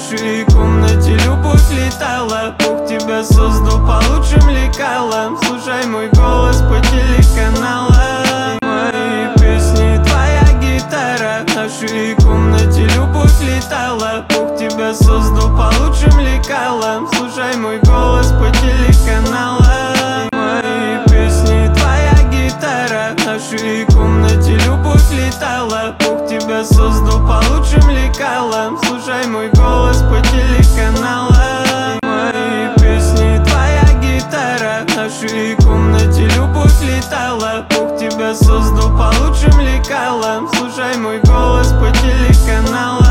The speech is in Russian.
нашей комнате любовь летала. Бог тебя создал по лучшим лекалам. Слушай мой голос по телеканалам. Мои песни, твоя гитара. В нашей комнате любовь летала. Бог тебя создал по лучшим лекалам. Слушай мой голос по телеканалам. Мои песни, твоя гитара. В нашей комнате любовь летала. Бог тебя создал по лучшим лекалам. Слушай мой голос по телеканалам. Мои песни, твоя гитара. В нашей комнате любовь летала. Бог тебя создал по лучшим лекалам. Слушай мой голос по телеканалам.